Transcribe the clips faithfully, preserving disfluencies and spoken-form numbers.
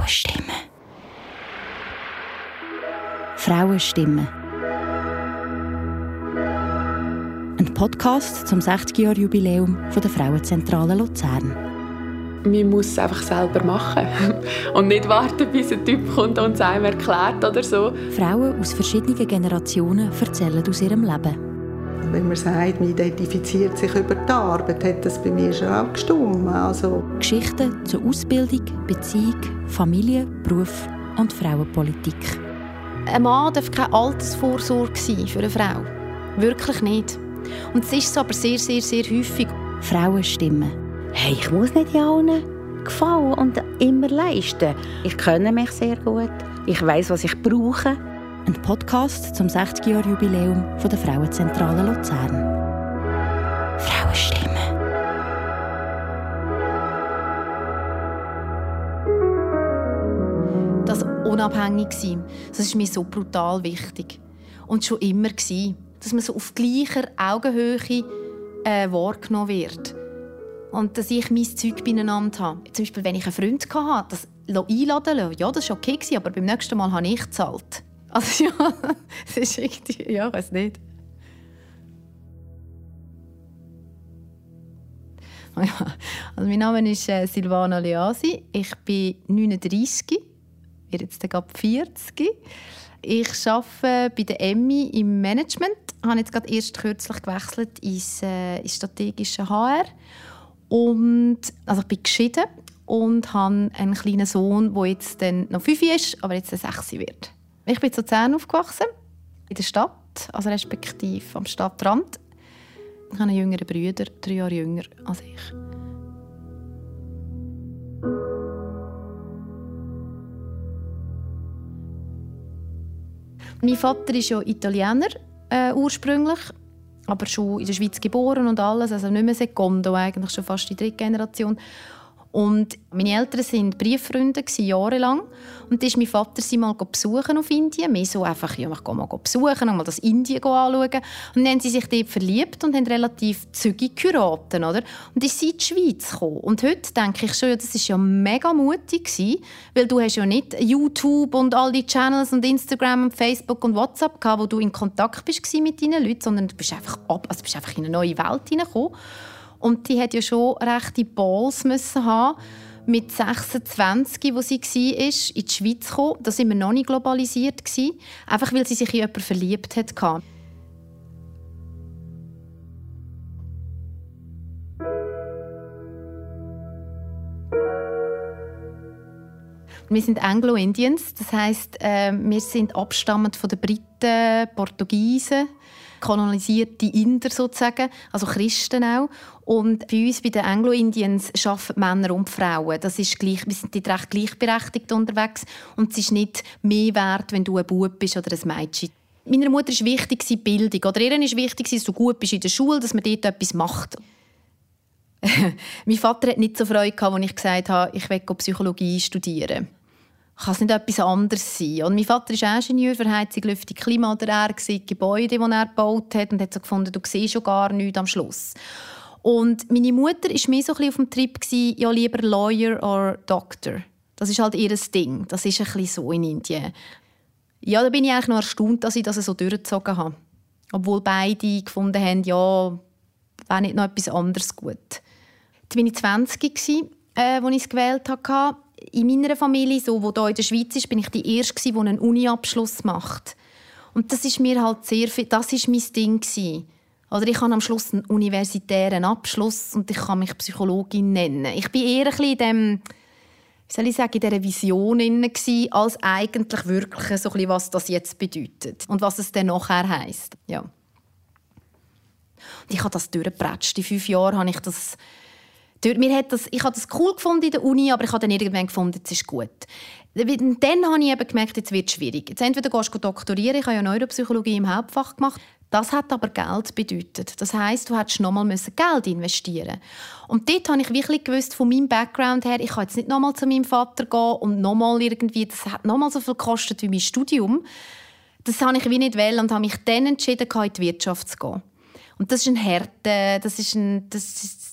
Frauenstimmen. Frauenstimmen. Ein Podcast zum sechzig-Jahr-Jubiläum der Frauenzentrale Luzern. Man muss es einfach selber machen und nicht warten, bis ein Typ kommt und es einem erklärt oder so. Frauen aus verschiedenen Generationen erzählen aus ihrem Leben. Wenn man sagt, man identifiziert sich über die Arbeit, hat das bei mir schon auch gestimmt. Also Geschichten zur Ausbildung, Beziehung, Familie, Beruf und Frauenpolitik. Ein Mann darf keine Altersvorsorge sein für eine Frau. Wirklich nicht. Und es ist so aber sehr, sehr, sehr häufig. Frauenstimmen. Hey, ich muss nicht allen gefallen und immer leisten. Ich kenne mich sehr gut. Ich weiss, was ich brauche. Ein Podcast zum sechzig-Jahr-Jubiläum der Frauenzentrale Luzern. Frauenstimmen. Das Unabhängigsein, das ist mir so brutal wichtig. Und schon immer gewesen, dass man so auf gleicher Augenhöhe äh, wahrgenommen wird. Und dass ich mein Zeug beieinander habe. Zum Beispiel, wenn ich einen Freund hatte, das einladen lassen, ja, das war okay, aber beim nächsten Mal habe ich gezahlt. Also ja, es ist irgendwie, ja, ich weiß nicht. Ja, also mein Name ist äh, Silvana Leasi. Ich bin neununddreissig, werde jetzt gerade vierzig. Ich arbeite bei der Emmi im Management. Ich habe jetzt gerade erst kürzlich gewechselt ins, äh, ins strategische H R. Und, also ich bin geschieden und habe einen kleinen Sohn, der jetzt dann noch fünf ist, aber jetzt sechs wird. Ich bin in Luzern aufgewachsen, in der Stadt, also respektive am Stadtrand. Ich habe einen jüngeren Bruder, drei Jahre jünger als ich. Mein Vater ist ja Italiener äh, ursprünglich, aber schon in der Schweiz geboren und alles, also nicht mehr Secondo, eigentlich schon fast die dritte Generation. Und meine Eltern waren Brieffreunde jahrelang. Und dann ist mein Vater sie mal besuchen auf Indien. Mehr so einfach, ja, ich gehe mal besuchen und mal das Indien anschauen. Und dann haben sie sich dort verliebt und haben relativ zügig geheiratet, oder? Und ist sie in die Schweiz gekommen. Und heute denke ich schon, ja, das war ja mega mutig gewesen, weil du hast ja nicht YouTube und all die Channels und Instagram und Facebook und WhatsApp gehabt, wo du in Kontakt bist mit deinen Leuten, sondern du bist einfach, ab, also bist einfach in eine neue Welt hineingekommen. Und die hat ja schon rechte Balls müssen haben, mit sechsundzwanzig, wo sie war, in die Schweiz zu kommen. Da waren wir noch nicht globalisiert. Einfach weil sie sich in jemanden verliebt hat. Wir sind Anglo-Indians, das heisst, äh, wir sind abstammend von den Briten, Portugiesen, kolonisierte Inder sozusagen, also Christen auch. Und bei uns, bei den Anglo-Indians, arbeiten Männer und Frauen. Das ist gleich, wir sind dort recht gleichberechtigt unterwegs. Und es ist nicht mehr wert, wenn du ein Bub bist oder ein Mädchen. Meiner Mutter war wichtig die Bildung. Oder ihr ist wichtig, dass du gut bist in der Schule, dass man dort etwas macht. Mein Vater hatte nicht so Freude, als ich gesagt habe, ich will Psychologie studieren. Kann es nicht etwas anderes sein? Und mein Vater ist Ingenieur für Heizung, Lüftung, Klima oder er war Gebäude, die er gebaut hat und hat so gefunden, du siehst schon gar nichts am Schluss. Und meine Mutter war mehr so ein bisschen auf dem Trip, ja lieber Lawyer oder Doctor. Das ist halt ihr Ding. Das ist ein bisschen so in Indien. Ja, da bin ich eigentlich noch erstaunt, dass ich das so durchgezogen habe. Obwohl beide gefunden haben, ja, wäre nicht noch etwas anderes gut. Dann war ich zwanzig, äh, als ich es gewählt habe. In meiner Familie, so, die hier in der Schweiz ist, bin ich die Erste, die einen Uni-Abschluss macht. Und das ist mir halt sehr viel, das ist mein Ding gewesen. Oder ich habe am Schluss einen universitären Abschluss und ich kann mich Psychologin nennen. Ich bin eher ein bisschen in dem, wie soll ich sagen, in dieser Vision gewesen, als eigentlich wirklich so ein bisschen, was das jetzt bedeutet und was es dann nachher heisst. Ja. Und ich habe das durchgepratscht. In fünf Jahren habe ich das Mir hat das, ich habe das cool gefunden in der Uni, aber ich habe dann irgendwann gefunden, jetzt ist gut. Dann habe ich eben gemerkt, jetzt wird es schwierig. Jetzt entweder gehst du doktorieren, ich habe ja Neuropsychologie im Hauptfach gemacht. Das hat aber Geld bedeutet. Das heisst, du hättest noch mal Geld investieren. Und dort habe ich wirklich gewusst, von meinem Background her, ich kann jetzt nicht noch mal zu meinem Vater gehen und noch mal irgendwie, das hat noch mal so viel gekostet wie mein Studium. Das habe ich wie nicht wollen und habe mich dann entschieden, in die Wirtschaft zu gehen. Und das ist ein Härte, das ist ein, das ist, das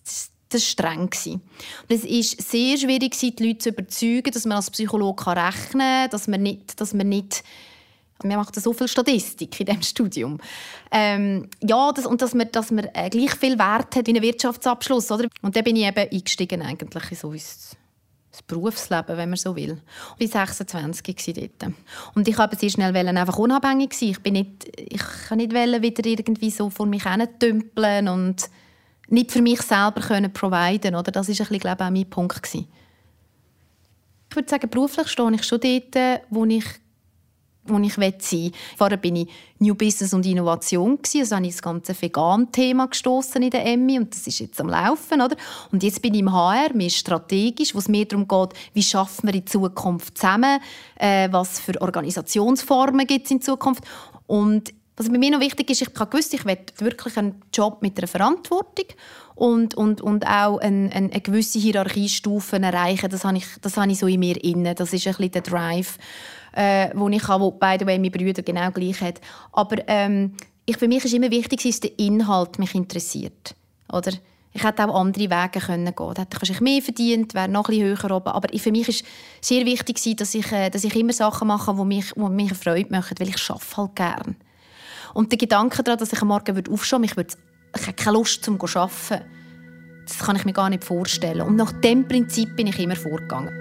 Das war streng. Und es war sehr schwierig, die Leute zu überzeugen, dass man als Psychologe rechnen kann, dass man nicht... Dass man nicht wir machen so viel Statistik in diesem Studium. Ähm, ja, das, und dass man, dass man äh, gleich viel Wert hat wie ein Wirtschaftsabschluss. Oder? Und dann bin ich eben eingestiegen eigentlich in so ins, ins Berufsleben, wenn man so will. Ich war sechsundzwanzig dort. Und ich wollte sehr schnell einfach unabhängig sein. Ich bin nicht, ich kann nicht wieder irgendwie so vor mich hintümpeln und nicht für mich selber können providen. Oder? Das war ein bisschen, glaube ich, auch mein Punkt. Ich würde sagen, beruflich stehe ich schon dort, wo ich wo ich sein will. Vorher war ich New Business und Innovation. Also habe ich das ganze Vegan-Thema gestossen in der Emmi und das ist jetzt am Laufen. Oder? Und jetzt bin ich im H R, mehr strategisch, wo es mehr darum geht, wie schaffen wir in Zukunft zusammen, äh, was für Organisationsformen gibt es in Zukunft. Und was bei mir noch wichtig ist, ich habe gewusst, ich will wirklich einen Job mit einer Verantwortung und, und, und auch eine, eine gewisse Hierarchiestufe erreichen. Das habe ich, das habe ich so in mir inne. Das ist ein bisschen der Drive, äh, wo ich habe, wo by the way meine Brüder genau gleich hat. Aber ähm, ich, für mich ist immer wichtig, dass der Inhalt mich interessiert. Oder? Ich hätte auch andere Wege können gehen. Da hätte ich mehr verdient, wäre noch ein bisschen höher oben. Aber für mich war sehr wichtig, dass ich, äh, dass ich immer Sachen mache, die mich, die mich Freude machen, weil ich arbeite halt gerne. Und der Gedanke daran, dass ich am Morgen aufstehen würde, ich, ich habe keine Lust, zum zu arbeiten. Das kann ich mir gar nicht vorstellen. Und nach diesem Prinzip bin ich immer vorgegangen.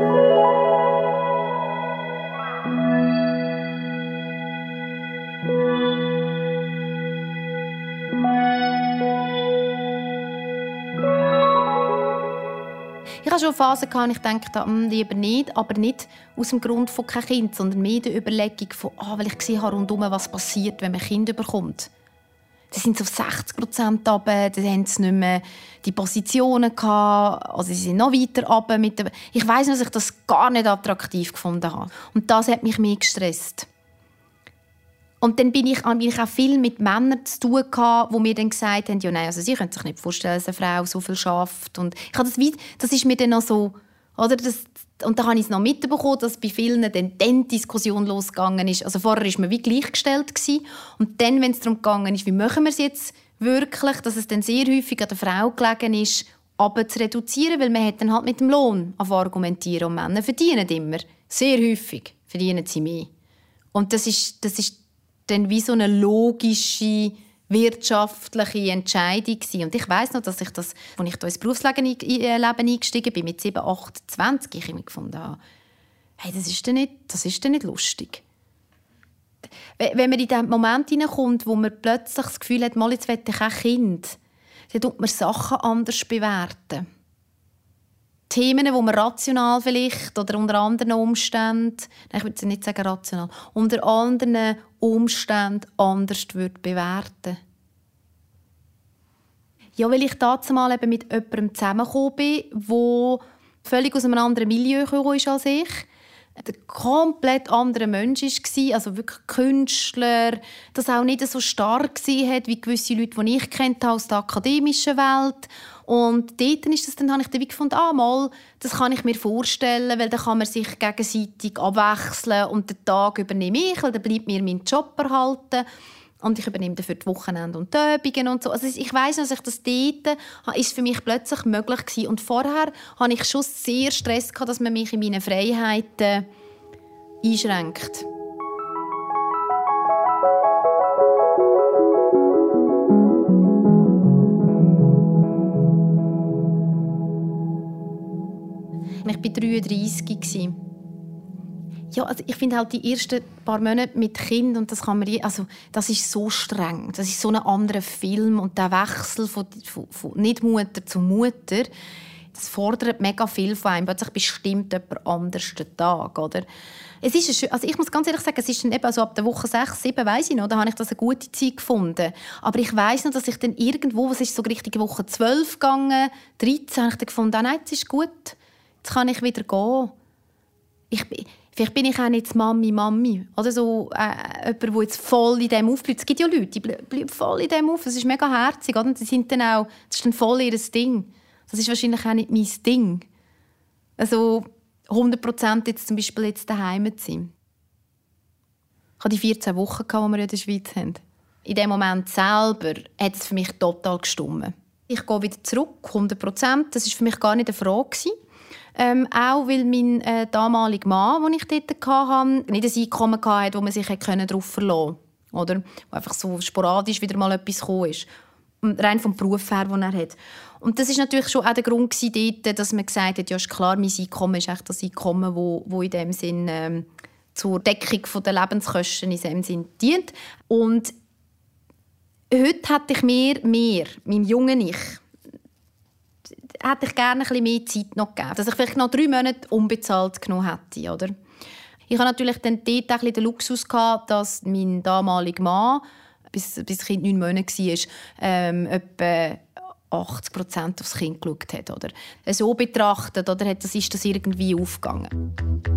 Ich hatte schon Phasen, wo ich dachte, lieber nicht, aber nicht aus dem Grund von kein Kind, sondern mehr der Überlegung von, ah, weil ich gesehen habe rundherum, was passiert, wenn man ein Kind bekommt. Sie sind auf sechzig Prozent runter, dann haben sie nicht mehr die Positionen gehabt, also sie sind noch weiter runter. Mit der ich weiss noch, dass ich das gar nicht attraktiv gefunden habe. Und das hat mich mehr gestresst. Und dann bin ich, bin ich auch viel mit Männern zu tun gehabt, die mir dann gesagt haben, ja, nein, also sie können sich nicht vorstellen, dass eine Frau so viel schafft. Und ich habe das, das ist mir dann noch so, oder das, und da habe ich es noch mitbekommen, dass bei vielen dann, dann die Diskussion losgegangen ist. Also vorher war man wie gleichgestellt gewesen. Und dann, wenn es darum gegangen ist, wie machen wir es jetzt wirklich, dass es dann sehr häufig an der Frau gelegen ist, aber zu reduzieren, weil man hat dann halt mit dem Lohn argumentieren und Männer verdienen immer. Sehr häufig verdienen sie mehr. Und das ist, das ist dann wie so eine logische, wirtschaftliche Entscheidung gewesen. Und ich weiss noch, dass ich das, als ich da ins Berufsleben eingestiegen bin, mit sieben, achtundzwanzig, ich immer gefunden habe, hey, das ist dann nicht, das ist dann nicht lustig. Wenn man in den Moment hineinkommt, wo man plötzlich das Gefühl hat, mal, jetzt will ich kein Kind, dann tut man Sachen anders bewerten. Themen, die man rational vielleicht oder unter anderen Umständen, nein, ich würde nicht sagen rational, unter anderen Umständen anders würde bewerten. Ja, weil ich dazu mal eben mit jemandem zusammengekommen bin, der völlig aus einem anderen Milieu gekommen ist als ich. Ein komplett anderer Mensch war, also wirklich Künstler, das auch nicht so stark war wie gewisse Leute, die ich kannte aus der akademischen Welt. Und dort ist das, dann habe ich dann gefunden, ah, mal, das kann ich mir vorstellen, weil dann kann man sich gegenseitig abwechseln und den Tag übernehme ich, weil dann bleibt mir mein Job erhalten. Und ich übernehme dafür die Wochenende und die Übungen und so. Also ich weiss, dass ich das dort ist für mich plötzlich möglich gewesen. Und vorher hatte ich schon sehr Stress gehabt, dass man mich in meinen Freiheiten einschränkt. Ich war dreiunddreissig. Ja, also ich finde halt die ersten paar Monate mit Kind und das kann man, also das ist so streng, das ist so ein anderer Film und der Wechsel von, von, von nicht Mutter zu Mutter, das fordert mega viel von einem. Plötzlich bestimmt jemand anders den Tag, oder? Es ist ein, also ich muss ganz ehrlich sagen, es ist dann eben also ab der Woche sechs, sieben, weiss ich noch, da habe ich das eine gute Zeit gefunden. Aber ich weiss noch, dass ich dann irgendwo, was ist so richtig Woche zwölf gegangen, dreizehn, habe ich dann gefunden, ah, nein, das ist gut, jetzt kann ich wieder gehen. Ich bin Vielleicht bin ich auch nicht die Mami, Mami. Oder so äh, jemand, der jetzt voll in dem aufbleibt. Es gibt ja Leute, die bleiben voll in dem auf. Das ist mega herzig. Oder? Die sind dann auch, das ist dann voll ihr Ding. Das ist wahrscheinlich auch nicht mein Ding. Also hundert Prozent jetzt zum Beispiel jetzt daheim zu sein. Ich hatte die vierzehn Wochen, die wir in der Schweiz haben. In dem Moment selber hat es für mich total gestummt. Ich gehe wieder zurück, hundert Prozent. Das war für mich gar nicht eine Frage. Ähm, auch weil mein äh, damaliger Mann, den ich dort hatte, nicht ein Einkommen hatte, wo man sich darauf verlassen konnte. Wo einfach so sporadisch wieder mal etwas gekommen ist. Rein vom Beruf her, den er hat. Und das war natürlich schon auch der Grund dort, dass man gesagt hat, ja, ist klar, mein Einkommen ist echt das Einkommen, wo, wo in dem Sinn ähm, zur Deckung der Lebenskosten in diesem Sinn dient. Und heute hätte ich mir, mir, meinem jungen Ich, hätte ich gerne ein bisschen mehr Zeit noch gegeben. Dass ich vielleicht noch drei Monate unbezahlt genommen hätte. Oder? Ich hatte natürlich dann dort auch ein bisschen den Luxus gehabt, dass mein damaliger Mann, bis, bis das Kind neun Monate war, ähm, etwa achtzig Prozent aufs Kind geschaut hat. Oder? So betrachtet, oder, hat das, ist das irgendwie aufgegangen.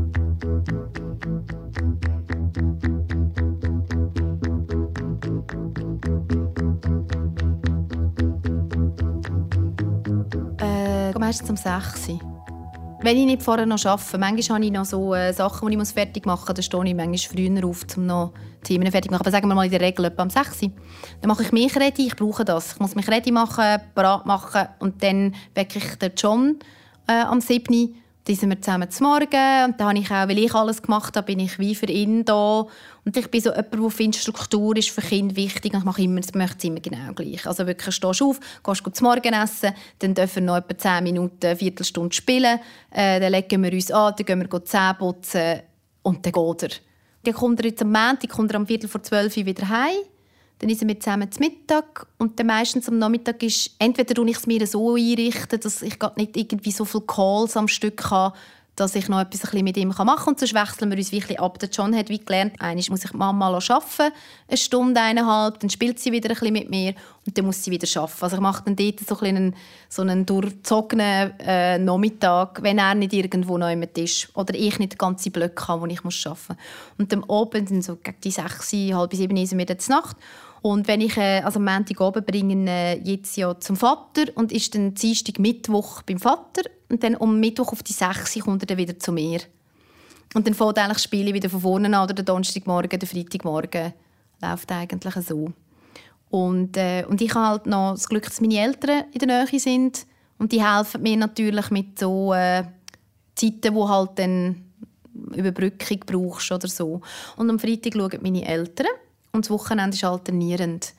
Äh, meistens um sechs Uhr. Wenn ich nicht vorher noch arbeite, manchmal habe ich noch so äh, Sachen, die ich fertig machen muss, dann stehe ich manchmal früher auf, um noch Themen fertig zu machen. Aber sagen wir mal in der Regel etwa um sechs Uhr. Dann mache ich mich ready, ich brauche das. Ich muss mich ready machen, bereit machen und dann wecke ich den John äh, am sieben Uhr. Dann sind wir zusammen zum Morgen und dann habe ich auch, weil ich alles gemacht habe, bin ich wie für ihn da. Und ich bin so jemand, der findet, Struktur ist für Kinder wichtig und ich mache immer, möchte es immer genau gleich. Also wirklich, stehst du auf, gehst zum Morgen essen, dann dürfen wir noch etwa zehn Minuten, eine Viertelstunde spielen, äh, dann legen wir uns an, dann gehen wir Zähne putzen und dann geht er. Dann kommt er jetzt am Montag, kommt er am Viertel vor zwölf Uhr wieder heim. Dann essen wir zusammen zu Mittag und dann meistens am Nachmittag ist, entweder tue ich es mir so einrichten, dass ich nicht irgendwie so viele Calls am Stück habe, dass ich noch etwas ein bisschen mit ihm machen kann. Und sonst wechseln wir uns wirklich ab. Der John hat wie gelernt, einmal muss ich die Mama arbeiten, eine Stunde, eineinhalb, dann spielt sie wieder ein bisschen mit mir und dann muss sie wieder arbeiten. Also ich mache dann dort so einen, so einen durchzogenen äh, Nachmittag, wenn er nicht irgendwo noch jemand ist oder ich nicht ganze Blöcke habe, wo ich muss arbeiten muss. Und am Abend, dann so gegen die sechs, halb sieben sind wir dann zur Nacht. Und wenn ich äh, also am Montagabend bringe äh, jetzt ja zum Vater und ist dann Dienstag, Mittwoch beim Vater und dann um Mittwoch auf die sechs kommt er dann wieder zu mir. Und dann fängt eigentlich das Spiel wieder von vorne an, oder der Donnerstagmorgen, der Freitagmorgen läuft eigentlich so. Und, äh, und ich habe halt noch das Glück, dass meine Eltern in der Nähe sind und die helfen mir natürlich mit so äh, Zeiten, wo halt dann Überbrückung brauchst oder so. Und am Freitag schauen meine Eltern. Und das Wochenende ist alternierend.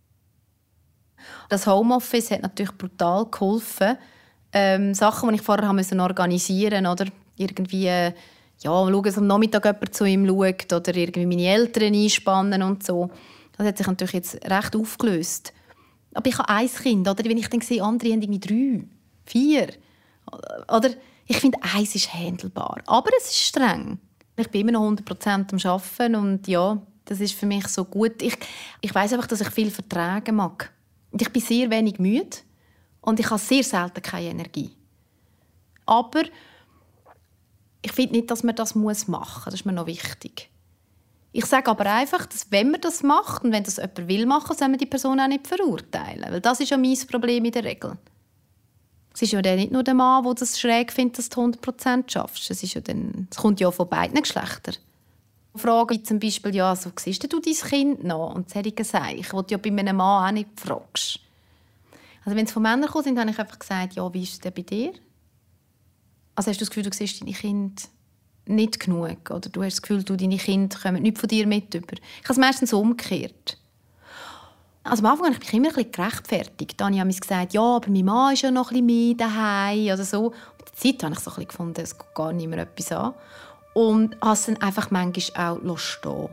Das Homeoffice hat natürlich brutal geholfen. Ähm, Sachen, die ich vorher organisieren musste. Oder irgendwie, äh, ja, schauen, dass am Nachmittag jemand zu ihm schaut. Oder irgendwie meine Eltern einspannen und so. Das hat sich natürlich jetzt recht aufgelöst. Aber ich habe ein Kind. Oder wenn ich dann sehe, andere haben irgendwie drei, vier. Oder ich finde, eins ist handelbar. Aber es ist streng. Ich bin immer noch hundert Prozent am Arbeiten. Und ja, das ist für mich so gut. Ich, ich weiss einfach, dass ich viel vertragen mag. Und ich bin sehr wenig müde und ich habe sehr selten keine Energie. Aber ich finde nicht, dass man das machen muss. Das ist mir noch wichtig. Ich sage aber einfach, dass wenn man das macht und wenn das jemand will machen, soll man die Person auch nicht verurteilen. Weil das ist ja mein Problem in der Regel. Es ist ja dann nicht nur der Mann, der das schräg findet, dass du hundert Prozent schaffst. Es, ist ja dann, es kommt ja von beiden Geschlechtern. Fragen wie zum Beispiel, ja, so, siehst du dein Kind noch? Und solche Sachen, ich will ja bei einem Mann auch nicht fragst. Also wenn es von Männern kommt, habe ich einfach gesagt, ja, wie ist es denn bei dir? Also hast du das Gefühl, du siehst deine Kinder nicht genug? Oder du hast das Gefühl, du, deine Kinder kommen nicht von dir mit über? Ich habe es meistens so umgekehrt. Also am Anfang habe ich mich immer ein bisschen gerechtfertigt. Dann habe ich gesagt, ja, aber mein Mann ist ja noch ein bisschen mehr daheim oder so. Und mit der Zeit habe ich so ein bisschen gefunden, es geht gar nicht mehr etwas an. Und habe es dann einfach manchmal auch stehen.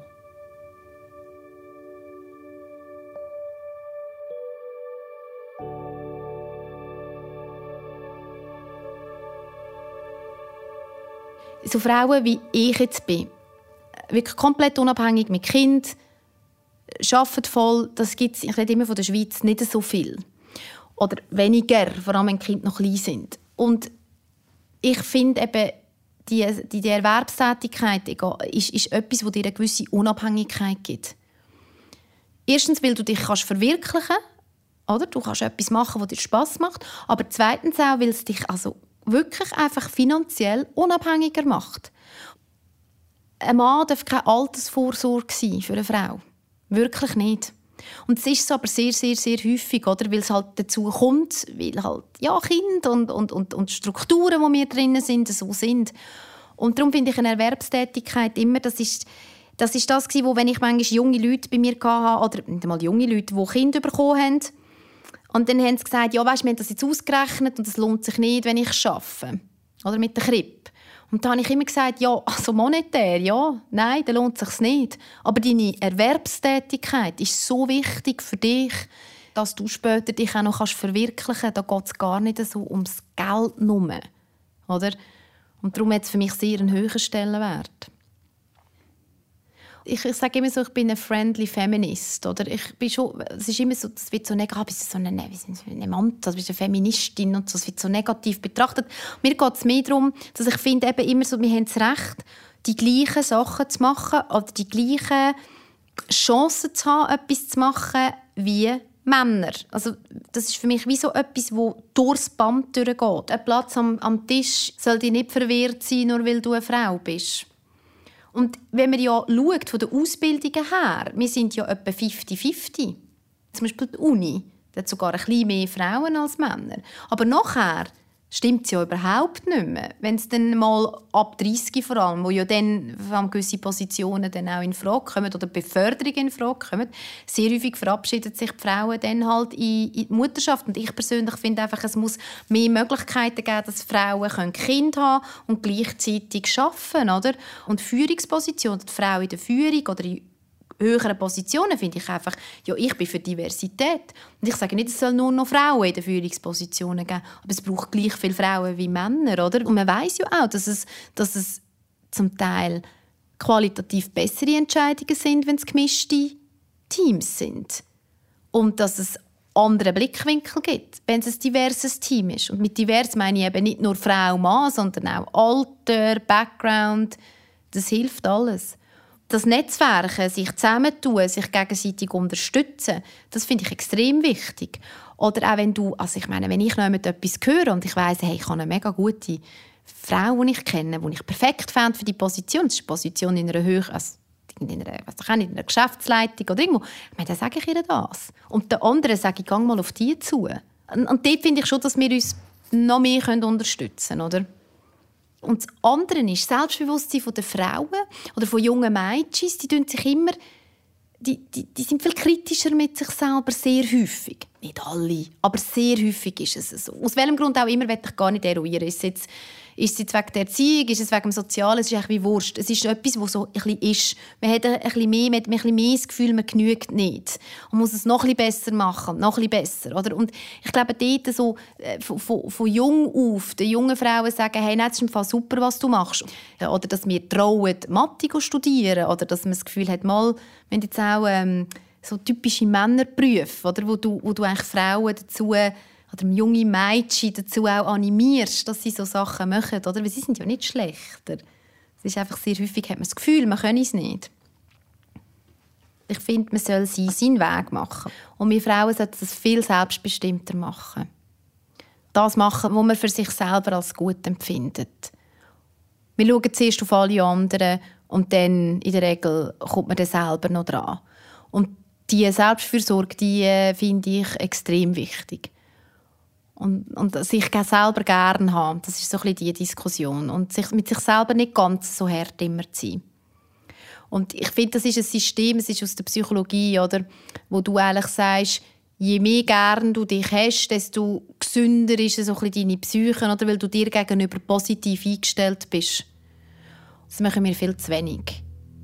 So Frauen wie ich jetzt bin, wirklich komplett unabhängig mit Kind, arbeiten voll, das gibt es, ich rede immer von der Schweiz, nicht so viel. Oder weniger, vor allem wenn die Kinder noch klein sind. Und ich finde eben, Die, die, die Erwerbstätigkeit ist, ist etwas, das dir eine gewisse Unabhängigkeit gibt. Erstens, weil du dich kannst verwirklichen kannst. Du kannst etwas machen, das dir Spass macht. Aber zweitens auch, weil es dich also wirklich einfach finanziell unabhängiger macht. Ein Mann darf keine Altersvorsorge sein für eine Frau. Wirklich nicht. Und es ist so aber sehr, sehr, sehr häufig, oder? Weil es halt dazu kommt, weil halt ja, Kinder und, und, und, und Strukturen, die wir drin sind, so sind. Und darum finde ich eine Erwerbstätigkeit immer, das ist das, ist das wo, wenn ich manchmal junge Leute bei mir hatte, oder nicht einmal junge Leute, die Kinder bekommen haben, und dann haben sie gesagt, ja, weißt, wir haben das jetzt ausgerechnet und es lohnt sich nicht, wenn ich arbeite. Oder mit der Krippe. Und da habe ich immer gesagt, ja, also monetär, ja, nein, dann lohnt es sich nicht. Aber deine Erwerbstätigkeit ist so wichtig für dich, dass du später dich auch noch verwirklichen kannst. Da geht es gar nicht so ums Geld nur. Oder? Und darum hat es für mich sehr einen hohen Stellenwert. Ich, ich sage immer so, ich bin ein friendly Feminist. Oder? Ich bin schon, es ist immer so, das wird so negativ, bist so eine, eine Mann, du bist eine Feministin und so, das wird so negativ betrachtet. Mir geht es mehr darum, dass ich finde, eben immer so, wir haben das Recht, die gleichen Sachen zu machen oder die gleichen Chancen zu haben, etwas zu machen wie Männer. Also, das ist für mich wie so etwas, das durchs Band durchgeht. Ein Platz am, am Tisch soll dir nicht verwehrt sein, nur weil du eine Frau bist. Und wenn man ja schaut, von den Ausbildungen her, wir sind ja etwa fünfzig fünfzig. Zum Beispiel die Uni, die hat sogar ein bisschen mehr Frauen als Männer. Aber nachher stimmt es ja überhaupt nicht mehr. Wenn es dann mal ab dreissig vor allem, wo ja dann gewisse Positionen dann auch in Frage kommen oder Beförderungen in Frage kommen, sehr häufig verabschieden sich die Frauen dann halt in, in die Mutterschaft. Und ich persönlich finde einfach, es muss mehr Möglichkeiten geben, dass Frauen Kinder haben und gleichzeitig arbeiten, oder? Und Führungspositionen, die Frau in der Führung oder in höheren Positionen finde ich einfach, ja, ich bin für Diversität. Und ich sage nicht, es soll nur noch Frauen in den Führungspositionen geben, aber es braucht gleich viele Frauen wie Männer, oder? Und man weiss ja auch, dass es, dass es zum Teil qualitativ bessere Entscheidungen sind, wenn es gemischte Teams sind. Und dass es andere Blickwinkel gibt, wenn es ein diverses Team ist. Und mit divers meine ich eben nicht nur Frau, Mann, sondern auch Alter, Background. Das hilft alles. Das Netzwerken, sich zusammentun, sich gegenseitig unterstützen, das finde ich extrem wichtig. Oder auch wenn du, also ich meine, wenn ich noch mit etwas höre und ich weiss, hey, ich habe eine mega gute Frau, die ich kenne, die ich perfekt fände für die Position, das ist eine Position in einer Höhe, also in einer, was ich auch nicht, in einer Geschäftsleitung oder irgendwo, ich meine, dann sage ich ihr das. Und der anderen sage ich, geh mal auf die zu. Und, und dort finde ich schon, dass wir uns noch mehr unterstützen können, oder? Und das andere ist das Selbstbewusstsein der Frauen oder von jungen Mädchen. Die, tun sich immer, die, die, die sind viel kritischer mit sich selber, sehr häufig. Nicht alle, aber sehr häufig ist es so. Aus welchem Grund auch immer, will ich gar nicht eruieren. Ist es jetzt, ist es jetzt wegen der Erziehung, ist es wegen dem Sozialen, es ist eigentlich wie Wurst. Es ist etwas, das so ein bisschen ist. Man hat ein bisschen mehr, man hat ein bisschen mehr das Gefühl, man genügt nicht. Man muss es noch ein bisschen besser machen, noch ein bisschen besser. Oder? Und ich glaube, dort so, von, von, von jung auf, den jungen Frauen sagen, hey, das ist im Fall super, was du machst. Oder dass wir trauen, Mathe zu studieren. Oder dass man das Gefühl hat, mal, wenn jetzt auch ähm, so typische Männerberufe, oder, wo du, wo du eigentlich Frauen dazu oder junge Mädchen dazu auch animierst, dass sie so Sachen machen, oder? Weil sie sind ja nicht schlechter. Es ist einfach sehr häufig hat man das Gefühl, man könne es nicht. Ich finde, man soll sie seinen Weg machen. Und wir Frauen sollten das viel selbstbestimmter machen. Das machen, was man für sich selber als gut empfindet. Wir schauen zuerst auf alle anderen und dann in der Regel kommt man dann selber noch dran. Und diese Selbstfürsorge, die äh, finde ich extrem wichtig. Und, und sich selber gerne haben, das ist so ein bisschen die Diskussion. Und sich, mit sich selber nicht ganz so hart immer zu sein. Und ich finde, das ist ein System, es ist aus der Psychologie, oder, wo du eigentlich sagst, je mehr gern du dich hast, desto gesünder ist so ein bisschen deine Psyche, oder, weil du dir gegenüber positiv eingestellt bist. Das machen wir viel zu wenig.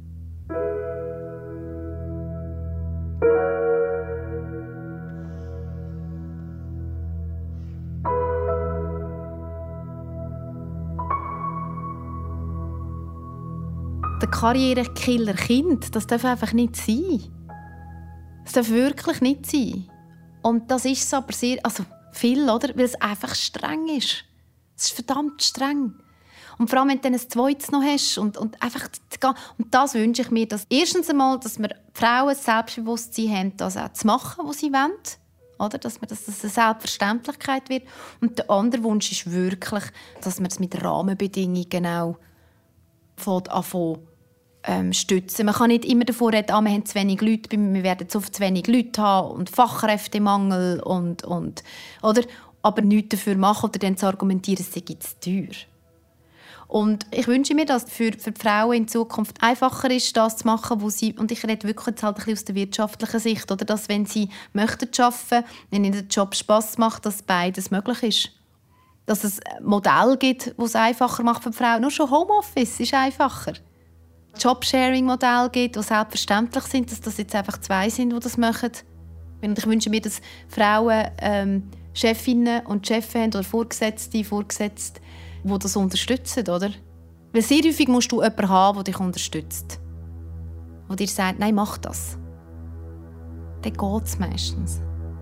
Der Karrierekiller Kind, das darf einfach nicht sein. Das darf wirklich nicht sein. Und das ist so aber sehr, also viel, oder? Weil es einfach streng ist. Es ist verdammt streng. Und vor allem, wenn du dann ein zweites noch hast. Und, und, einfach, und das wünsche ich mir, dass erstens einmal, dass wir Frauen das Selbstbewusstsein haben, das auch zu machen, was sie wollen. Oder? Dass, wir, dass das eine Selbstverständlichkeit wird. Und der andere Wunsch ist wirklich, dass man es mit Rahmenbedingungen auch anfangen ähm, stützen. Man kann nicht immer davor reden, ah, wir haben zu wenig Leute, wir werden so zu wenig Leute haben und Fachkräftemangel und, und oder aber nichts dafür machen oder dann zu argumentieren, es sei zu teuer. Und ich wünsche mir, dass es für, für die Frauen in Zukunft einfacher ist, das zu machen, wo sie, und ich rede wirklich jetzt halt ein bisschen aus der wirtschaftlichen Sicht, oder, dass wenn sie möchten arbeiten, wenn ihnen der Job Spass macht, dass beides möglich ist. Dass es ein Modell gibt, das es einfacher macht für die Frauen. Nur schon Homeoffice ist einfacher. Jobsharing-Modelle gibt, die selbstverständlich sind, dass das jetzt einfach zwei sind, die das machen. Und ich wünsche mir, dass Frauen ähm, Chefinnen und Chefs haben oder Vorgesetzte, Vorgesetzte, die das unterstützen, oder? Weil sehr häufig musst du jemanden haben, der dich unterstützt. Der dir sagt, nein, mach das. Dann geht es meistens.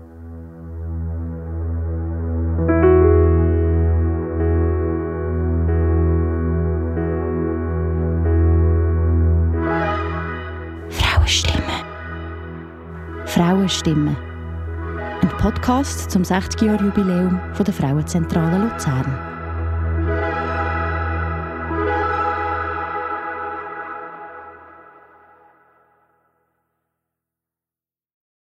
Frauenstimmen. Frauenstimmen. Ein Podcast zum sechzig Jahre Jubiläum der Frauenzentrale Luzern.